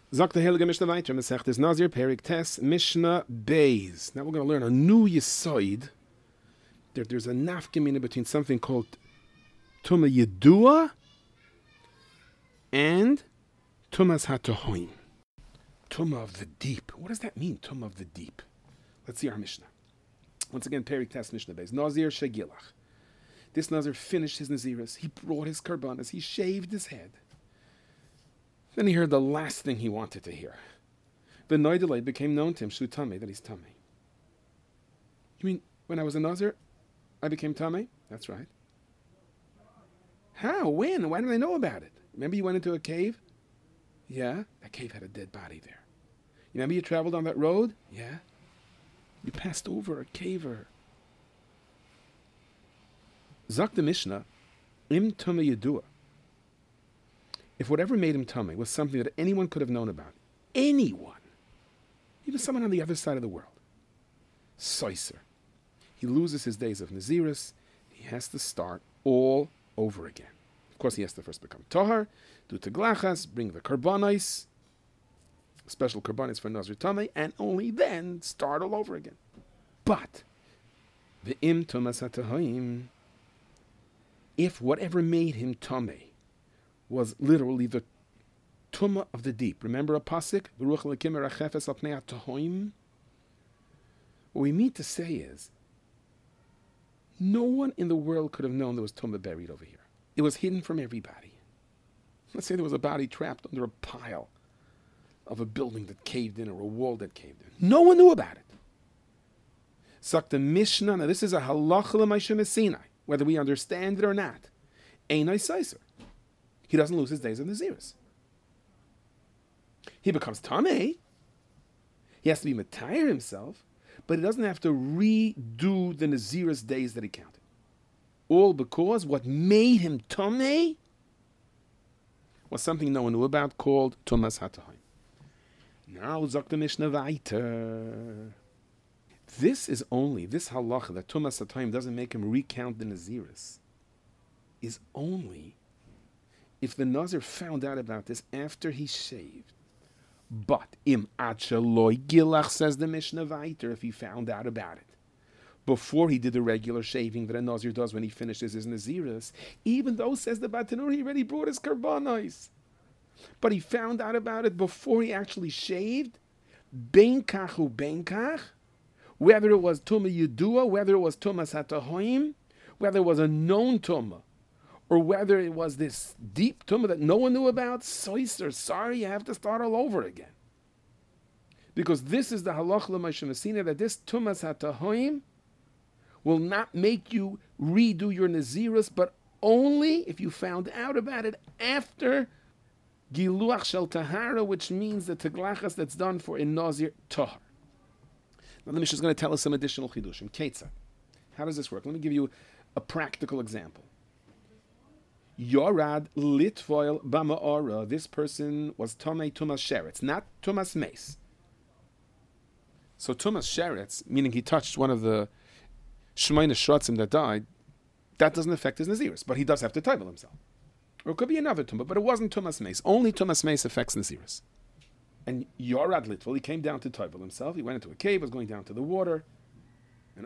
Sagt der Heilige Mishnah weiter, Masechtes Nazir, Perik Tes, Mishnah Beis. Now we're going to learn a new Yisoid. There's a nafkamina between something called Tuma Yedua and Tumas HaTohoim. Tuma of the deep. What does that mean, Tuma of the deep? Let's see our Mishnah. Once again, Perik Tes, Mishnah Beis. Nazir Shegilach. This Nazir finished his Naziris. He brought his karbanas. He shaved his head. Then he heard the last thing he wanted to hear. The Noidelay became known to him, Shu Tameh, that he's Tameh. You mean, when I was a Nazir, I became Tameh? That's right. How? When? Why did I know about it? Remember you went into a cave? Yeah? That cave had a dead body there. You remember you traveled on that road? Yeah? You passed over a caver. Zak the Mishnah, Im Tameh Yedua. If whatever made him tummy was something that anyone could have known about, anyone, even someone on the other side of the world, Soiser, he loses his days of Naziris, he has to start all over again. Of course, he has to first become Tahar, do Teglachas, bring the Karbanis, special Karbanis for Nazir Tameh, and only then start all over again. But, the Im Tumas HaTohoim, if whatever made him Tameh was literally the tumah of the deep. Remember a pasuk? What we mean to say is, no one in the world could have known there was tumah buried over here. It was hidden from everybody. Let's say there was a body trapped under a pile of a building that caved in or a wall that caved in. No one knew about it. Sakta Mishnah, now this is a halacha l'maishem Sinai, whether we understand it or not. Einai Seiser. He doesn't lose his days of Naziris. He becomes Tameh. He has to be Matayr himself, but he doesn't have to redo the Naziris days that he counted. All because what made him Tameh was something no one knew about called Tumas HaTohoim. Now, Zok the Mishnah weiter. This halacha that Tumas HaTohoim doesn't make him recount the Naziris is only if the Nazir found out about this after he shaved. But im acheloi gilach, says the Mishnah weiter, if he found out about it before he did the regular shaving that a Nazir does when he finishes his Naziris, even though, says the Batanur, he already brought his karbanos, but he found out about it before he actually shaved, ben kach u ben kach, whether it was Tumah Yedua, whether it was Tumas HaTohoim, whether it was a known Tumah, or whether it was this deep tumah that no one knew about, soiser, sorry, you have to start all over again. Because this is the halach l'maishem Masina, that this tumas HaTohoim will not make you redo your Naziris, but only if you found out about it after Giluach Shel Tahara, which means the Teglachas that's done for a Nazir Tahar. Now the Mishnah is going to tell us some additional chidushim. Ketzah. How does this work? Let me give you a practical example. Yorad litvoil b'ma'ora. This person was Tomei Tumas Sheretz, not Tumas Meis. So Tumas Sheretz, meaning he touched one of the Shemaina Shratzim that died, that doesn't affect his Naziris, but he does have to table himself. Or it could be another Tumah, but it wasn't Tumas Meis. Only Tumas Meis affects Naziris. And Yorad litvol, he came down to table himself. He went into a cave, was going down to the water, and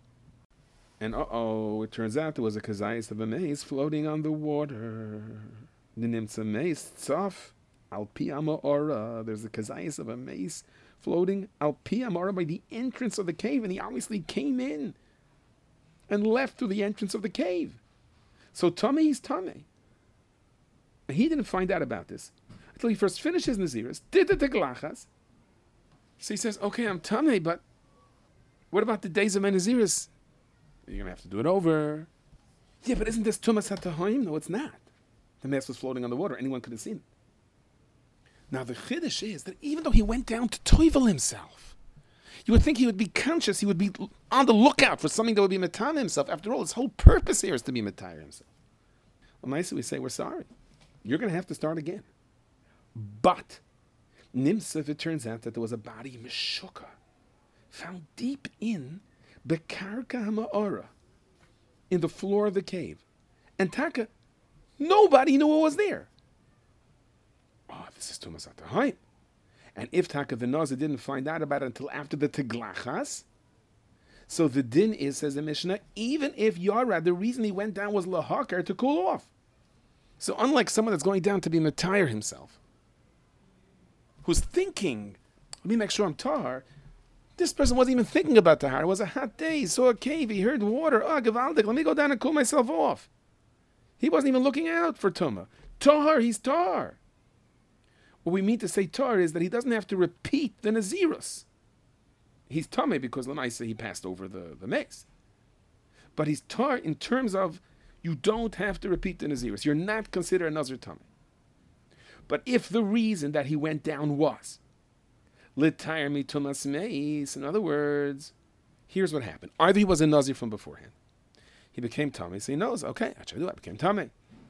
it turns out there was a kazayas of a mace floating on the water. Nimtza mace tzaf al pi amora. There's a kazayas of a mace floating al pi amora by the entrance of the cave, and he obviously came in and left through the entrance of the cave. So Tameh is Tameh. And he didn't find out about this until he first finished his Naziris, did the Teglachas. So he says, okay, I'm Tameh, but what about the days of my Naziris? You're going to have to do it over. Yeah, but isn't this Tumas HaTohoim? No, it's not. The mass was floating on the water. Anyone could have seen it. Now, the Chiddush is that even though he went down to toivel himself, you would think he would be conscious, he would be on the lookout for something that would be Matana himself. After all, his whole purpose here is to be Matana himself. Well, nicely we say, we're sorry. You're going to have to start again. But, Nimsa, if it turns out that there was a body, Meshuka, found deep in Bekarka Ha'ma'ora, in the floor of the cave. And Taka, nobody knew what was there. Oh, this is Tumas HaTohoim. And if Taka the Nazir didn't find out about it until after the Teglachas, so the din is, says the Mishnah, even if Yarad, the reason he went down was lahakar, to cool off. So unlike someone that's going down to be Matayr himself, who's thinking, let me make sure I'm tahar, this person wasn't even thinking about tahar. It was a hot day. He saw a cave. He heard water. Oh, Gavaldik, let me go down and cool myself off. He wasn't even looking out for Tumah. Tahar, he's tahar. What we mean to say tahar is that he doesn't have to repeat the Nazirus. He's Tameh because Lamaisa he passed over the mace. But he's tahar in terms of you don't have to repeat the Nazirus. You're not considered a Nazir Tameh. But if the reason that he went down was L'tayr mitumas meis, in other words, here's what happened. Either he was a Nazir from beforehand. He became Tameh, so he knows, okay, I became Tameh.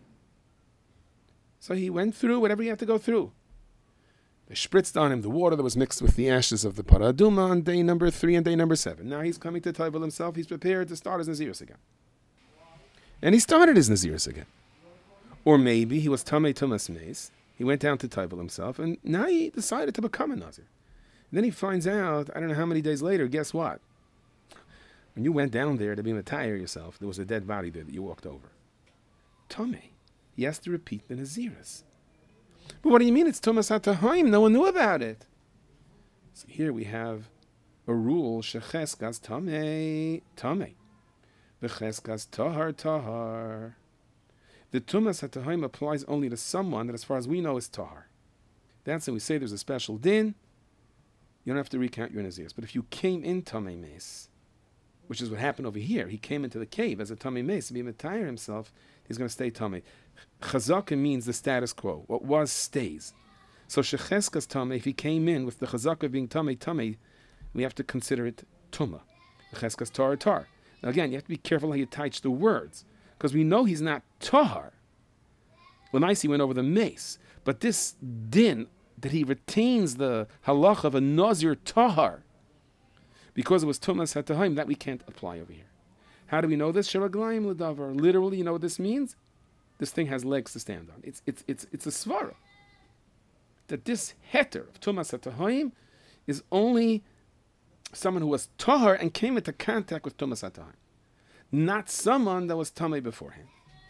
So he went through whatever he had to go through. They spritzed on him the water that was mixed with the ashes of the Paraduma on day number 3 and day number 7. Now he's coming to Taival himself. He's prepared to start his Nazirus again. And he started his Nazirus again. Or maybe he was Tameh Tumas Meis. He went down to Taival himself, and now he decided to become a Nazir. And then he finds out, I don't know how many days later, guess what? When you went down there to be Matayr yourself, there was a dead body there that you walked over. Tameh. He has to repeat the Nazirus. But what do you mean it's Tumas HaTahaim? No one knew about it. So here we have a rule, Shecheskas Tameh, Tameh. V'cheskas Tahar, Tahar. The Tumas HaTahaim applies only to someone that as far as we know is Tahar. That's when we say there's a special din. You don't have to recount your Nazirus. But if you came in Tameh Meis, which is what happened over here, he came into the cave as a Tameh Meis to be Matayr himself, he's going to stay Tameh. Chazaka means the status quo. What was stays. So Shecheskas Tameh, if he came in with the Chazaka being Tameh, Tameh, we have to consider it Tumah. Cheskas Tar, Tar. Now again, you have to be careful how you touch the words, because we know he's not Tahar. Lamaisi went over the mace, but this din, that he retains the halach of a Nazir Tahar, because it was Tumas HaTahaim, that we can't apply over here. How do we know this? Sheraglayim L'davar. Literally, you know what this means? This thing has legs to stand on. It's a svara. That this heter of Tumas HaTahaim is only someone who was Tahar and came into contact with Tumas HaTahaim. Not someone that was Tameh beforehand.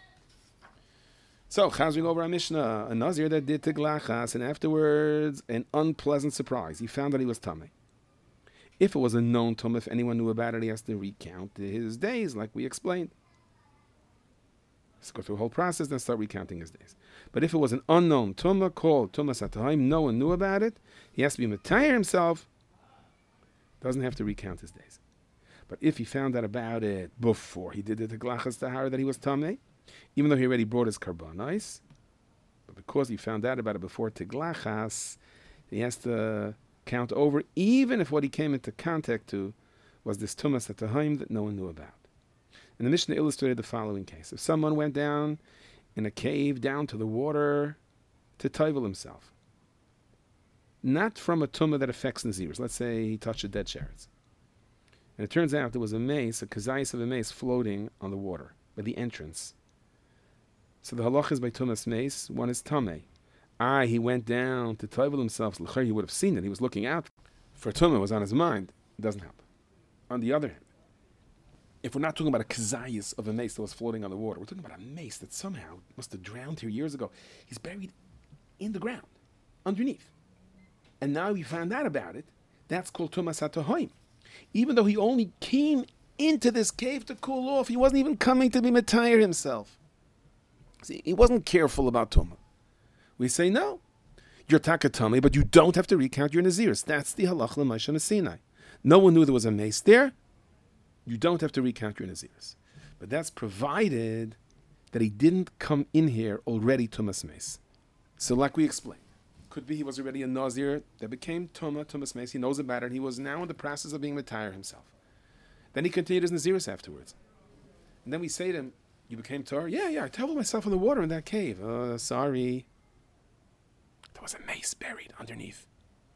So, chazing over our Mishnah, a Nazir that did Teglachas, and afterwards, an unpleasant surprise. He found that he was Tameh. If it was a known Tumah, if anyone knew about it, he has to recount his days, like we explained. Let's go through the whole process, then start recounting his days. But if it was an unknown Tumah called Tumas HaTahaim, no one knew about it, he has to be Matayr himself, doesn't have to recount his days. But if he found out about it before he did the Teglachas Tahar that he was Tameh, even though he already brought his Karbanos, but because he found out about it before Teglachas, he has to count over, even if what he came into contact to was this Tumas HaTahaim that no one knew about. And the Mishnah illustrated the following case. If someone went down in a cave, down to the water, to Taival himself, not from a Tumah that affects Nazirus. Let's say he touched a dead sheretz. And it turns out there was a mace, a kazayis of a mace, floating on the water by the entrance. So the halach is by Tumas Mace, one is Tameh. He went down to Taival himself. He would have seen it. He was looking out for Tumah, was on his mind. It doesn't help. On the other hand, if we're not talking about a kazayis of a mace that was floating on the water, we're talking about a mace that somehow must have drowned here years ago. He's buried in the ground, underneath. And now we found out about it. That's called Tumas HaTahaim. Even though he only came into this cave to cool off, he wasn't even coming to be Matayr himself. See, he wasn't careful about Tumah. We say, no, you're Takatami, but you don't have to recount your Nazirus. That's the halach l'maisha Sinai. No one knew there was a mace there. You don't have to recount your Nazirus. But that's provided that he didn't come in here already Tumas Mace. So like we explained, could be he was already a Nazir that became Tumas Mace. He knows about it. He was now in the process of being Matayr himself. Then he continued his Nazirus afterwards. And then we say to him, you became Torah? Yeah, I toweled myself in the water in that cave. Sorry. There was a mace buried underneath.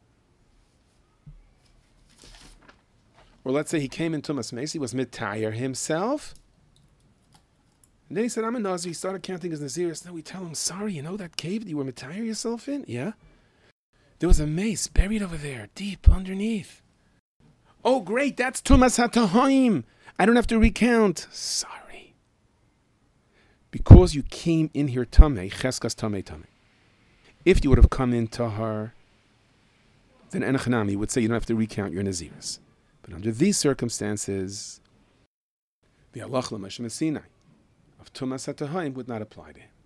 Or let's say he came in Tumas Mace, he was Matayr himself. And then he said, I'm a Nazir. He started counting his Nazirus. Then we tell him, sorry, you know that cave that you were Matayr yourself in? Yeah. There was a mace buried over there, deep underneath. Oh, great, that's Tumas HaTahaim. I don't have to recount. Sorry. Because you came in here Tameh, Cheskas Tameh Tameh. If you would have come in Tahar, then Enochanami would say you don't have to recount your Naziris. But under these circumstances, the Allah L'Moshe Sinai of Tumas HaTahaim would not apply to him.